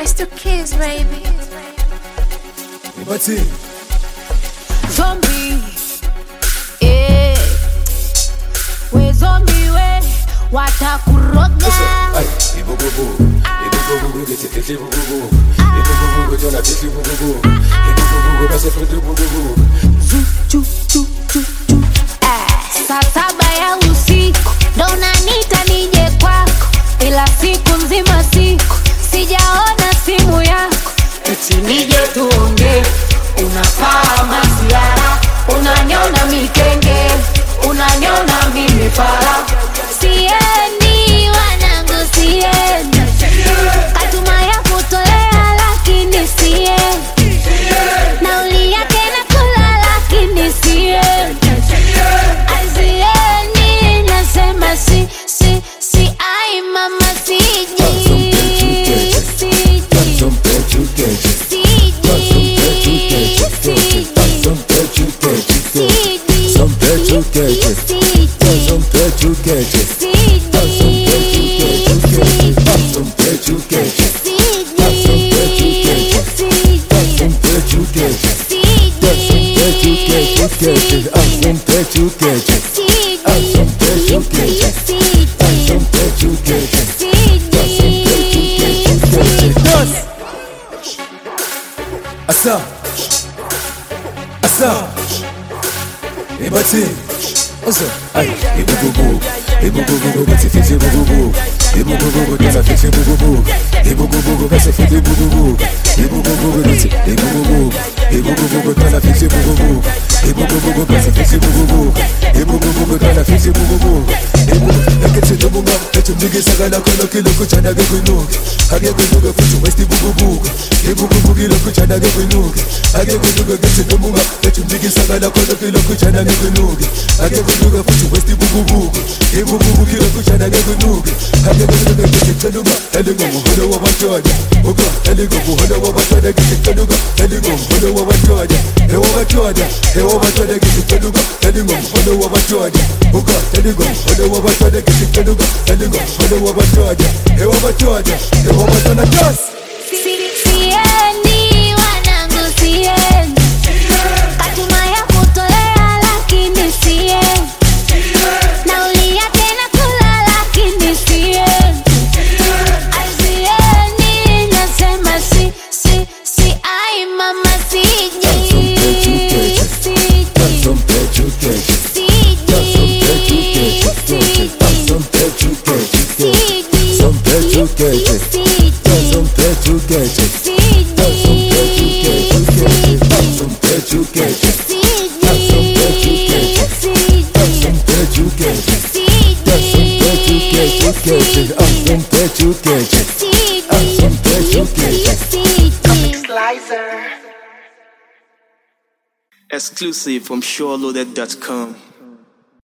It's the kids, baby. Nipati Zombie, eh. We zombie we, watakuroga. Ay, ibububu, ibububu, gete bububu, ibububu, jona titi bububu, ibububu, basi fudu bububu. Chu. Saa 7 ya usiku ndo unaniita nije kwako, ila siku nzima sijaona simu yako. Eti nije tuongee, unafaa masiara, unaniona mikenge, unaniona mimi fara. Siendi wanangu siendi, katuma ya kutolea lakini siendi, nauli yake nakula lakini siendi. Siendi nasema si, ai mama siji. Asa Nipati Oso Ay, ibububu, gete fiti bububu, ibububu, jona fiti bububu, ibububu, gete fiti bububu, ibububu, gete, ibububu, jona fiti bububu, ibububu, gete fiti bububu, ibububu, jona fiti bububu, gete dububa, gete mjigi sagala kono kilo kuchana gegunuke, hage gunuke futu westi bububu, ibububu kilo kuchana gegunuke, hage gunuke gete dububa, gete mjigi sagala kono kilo kuchana gegunuke, hage gunuke futu westi bububu, ibububu kilo kuchana gegunuke, hage gunuke gete kanuba, eligo muhono wa bachoja, oka eligo muhono wa bachoja gete kanuba, eligo muhono wa bachoja, ewa bachoja gete kanuba, eligo muhono wa bachoja, oka eligo muhono wa bachoja gete kanuba, eligo muhono wa bachoja, ewa bachoja just. Siendi wanangu siendi, katuma ya kutolea lakini siendi, nauli yake nakula lakini siendi. Siendi nasema si, ai mama siji. Exclusive from SureLoaded.com.